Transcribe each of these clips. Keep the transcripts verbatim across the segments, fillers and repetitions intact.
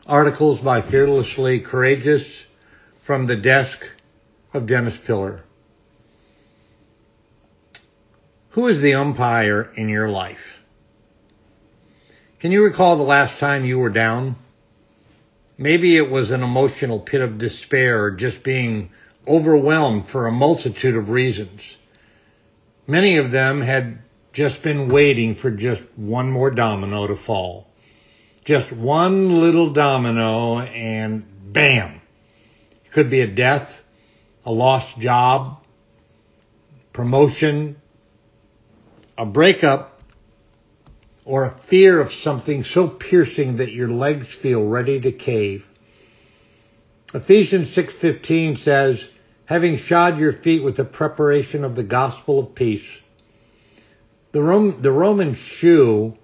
Articles by Fearlessly Courageous from the desk of Dennis Pillar. Who is the umpire in your life? Can you recall the last time you were down? Maybe it was an emotional pit of despair or just being overwhelmed for a multitude of reasons. Many of them had just been waiting for just one more domino to fall. Just one little domino and bam! It could be a death, a lost job, promotion, a breakup, or a fear of something so piercing that your legs feel ready to cave. Ephesians six fifteen says, having shod your feet with the preparation of the gospel of peace. The, Rome, the Roman shoe,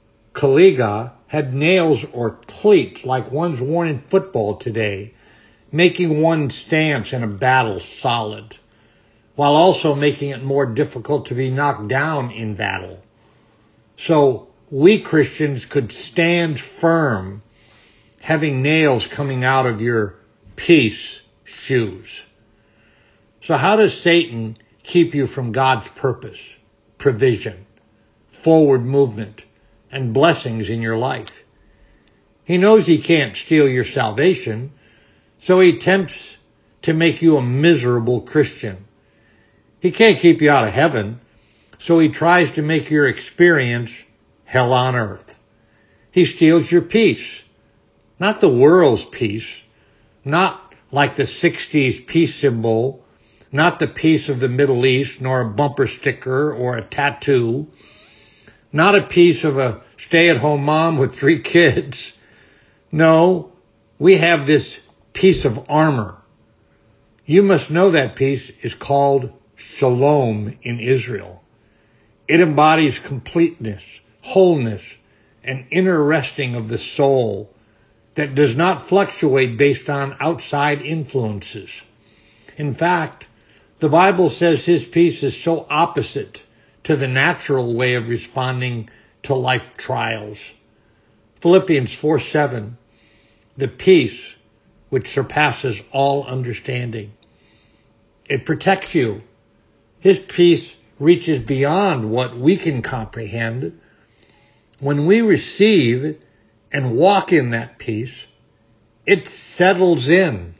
caliga, had nails or cleats like ones worn in football today, making one's stance in a battle solid, while also making it more difficult to be knocked down in battle. So we Christians could stand firm, having nails coming out of your peace shoes. So how does Satan keep you from God's purpose, provision, forward movement, and blessings in your life? He knows he can't steal your salvation, so he attempts to make you a miserable Christian. He can't keep you out of heaven, so he tries to make your experience hell on earth. He steals your peace, not the world's peace, not like the sixties peace symbol, not the peace of the Middle East, nor a bumper sticker or a tattoo, not a piece of a stay-at-home mom with three kids. No, we have this piece of armor. You must know that piece is called Shalom in Israel. It embodies completeness, wholeness, and inner resting of the soul that does not fluctuate based on outside influences. In fact, the Bible says his peace is so opposite to the natural way of responding to life trials. Philippians four seven, the peace which surpasses all understanding. It protects you. His peace reaches beyond what we can comprehend. When we receive and walk in that peace, it settles in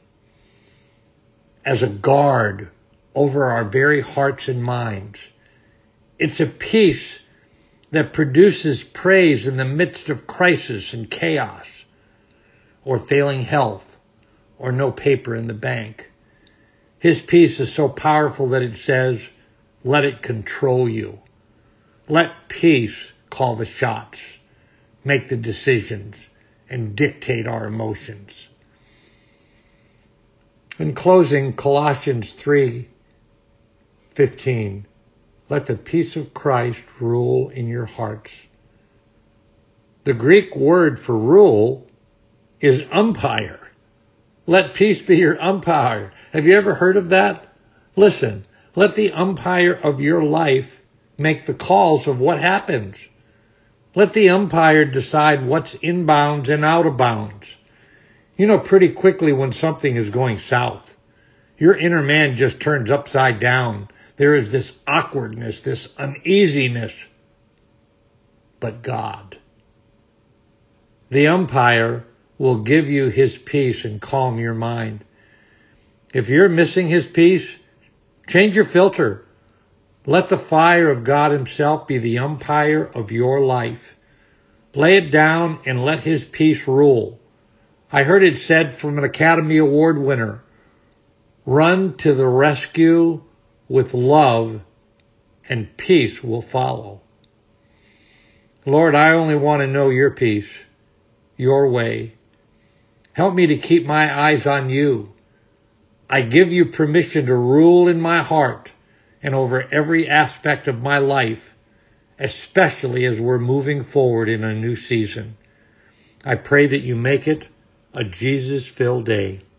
as a guard over our very hearts and minds. It's a peace that produces praise in the midst of crisis and chaos, or failing health, or no paper in the bank. His peace is so powerful that it says, let it control you. Let peace call the shots, make the decisions, and dictate our emotions. In closing, Colossians three fifteen, let the peace of Christ rule in your hearts. The Greek word for rule is umpire. Let peace be your umpire. Have you ever heard of that? Listen, let the umpire of your life make the calls of what happens. Let the umpire decide what's inbounds and out of bounds. You know pretty quickly when something is going south. Your inner man just turns upside down. There is this awkwardness, this uneasiness. But God, the umpire, will give you his peace and calm your mind. If you're missing his peace, change your filter. Let the fire of God himself be the umpire of your life. Lay it down and let his peace rule. I heard it said from an Academy Award winner, run to the rescue with love and peace will follow. Lord, I only want to know your peace, your way. Help me to keep my eyes on you. I give you permission to rule in my heart and over every aspect of my life, especially as we're moving forward in a new season. I pray that you make it a Jesus-filled day.